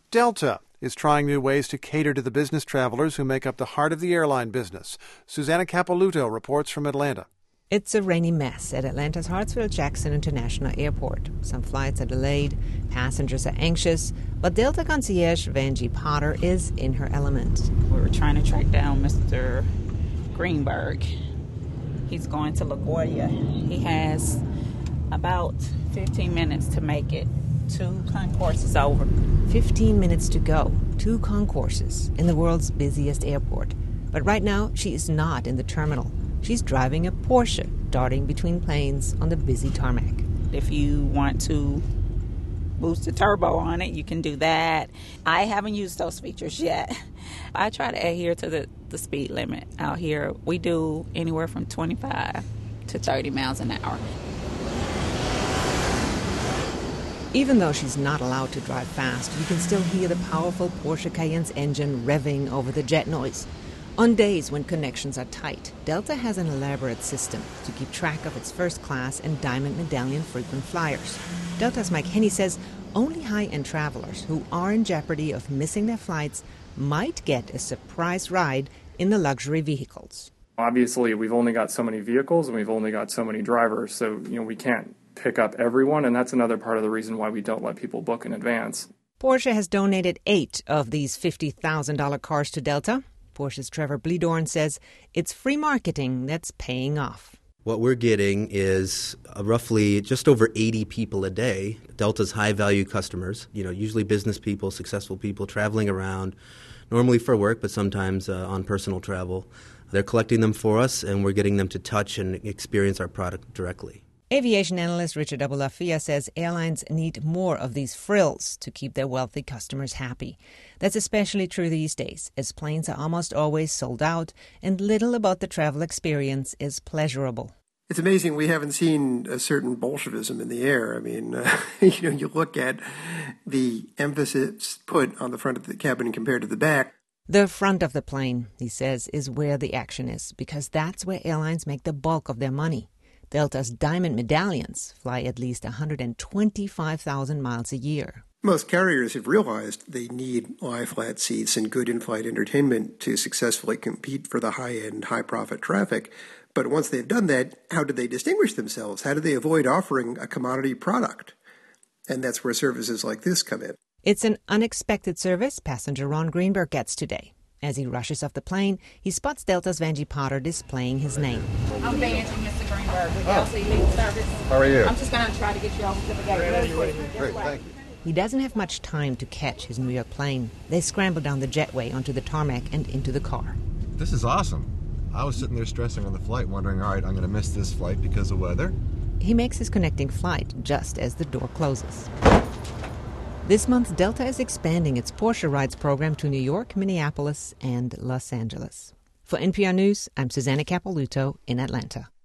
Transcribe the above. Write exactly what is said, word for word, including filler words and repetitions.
Delta is trying new ways to cater to the business travelers who make up the heart of the airline business. Susanna Capelouto reports from Atlanta. It's a rainy mess at Atlanta's Hartsfield-Jackson International Airport. Some flights are delayed, passengers are anxious, but Delta concierge Vanjie Potter is in her element. We were trying to track down Mister Greenberg. He's going to LaGuardia. He has about fifteen minutes to make it. Two concourses over. fifteen minutes to go. Two concourses in the world's busiest airport. But right now, she is not in the terminal. She's driving a Porsche, darting between planes on the busy tarmac. If you want to boost the turbo on it, you can do that. I haven't used those features yet. I try to adhere to the, the speed limit out here. We do anywhere from twenty-five to thirty miles an hour. Even though she's not allowed to drive fast, you can still hear the powerful Porsche Cayenne's engine revving over the jet noise. On days when connections are tight, Delta has an elaborate system to keep track of its first class and Diamond Medallion frequent flyers. Delta's Mike Henney says only high-end travelers who are in jeopardy of missing their flights might get a surprise ride in the luxury vehicles. Obviously, we've only got so many vehicles and we've only got so many drivers, so you know we can't pick up everyone, and that's another part of the reason why we don't let people book in advance. Porsche has donated eight of these fifty thousand dollars cars to Delta. Porsche's Trevor Bleedorn says it's free marketing that's paying off. What we're getting is uh, roughly just over eighty people a day, Delta's high-value customers, you know, usually business people, successful people traveling around, normally for work, but sometimes uh, on personal travel. They're collecting them for us, and we're getting them to touch and experience our product directly. Aviation analyst Richard Abulafia says airlines need more of these frills to keep their wealthy customers happy. That's especially true these days, as planes are almost always sold out and little about the travel experience is pleasurable. It's amazing we haven't seen a certain Bolshevism in the air. I mean, uh, you know, you look at the emphasis put on the front of the cabin compared to the back. The front of the plane, he says, is where the action is, because that's where airlines make the bulk of their money. Delta's Diamond Medallions fly at least one hundred twenty-five thousand miles a year. Most carriers have realized they need lie-flat seats and good in-flight entertainment to successfully compete for the high-end, high-profit traffic. But once they've done that, how do they distinguish themselves? How do they avoid offering a commodity product? And that's where services like this come in. It's an unexpected service passenger Ron Greenberg gets today. As he rushes off the plane, he spots Delta's Vanjie Potter displaying his name. I'm Vanjie, Mister Greenberg, with L C Legal Service. How are you? I'm just going to try to get you over to the gate really quick. Great, thank you. He doesn't have much time to catch his New York plane. They scramble down the jetway onto the tarmac and into the car. This is awesome. I was sitting there stressing on the flight, wondering, all right, I'm going to miss this flight because of weather. He makes his connecting flight just as the door closes. This month, Delta is expanding its Porsche Rides program to New York, Minneapolis, and Los Angeles. For N P R News, I'm Susanna Capelouto in Atlanta.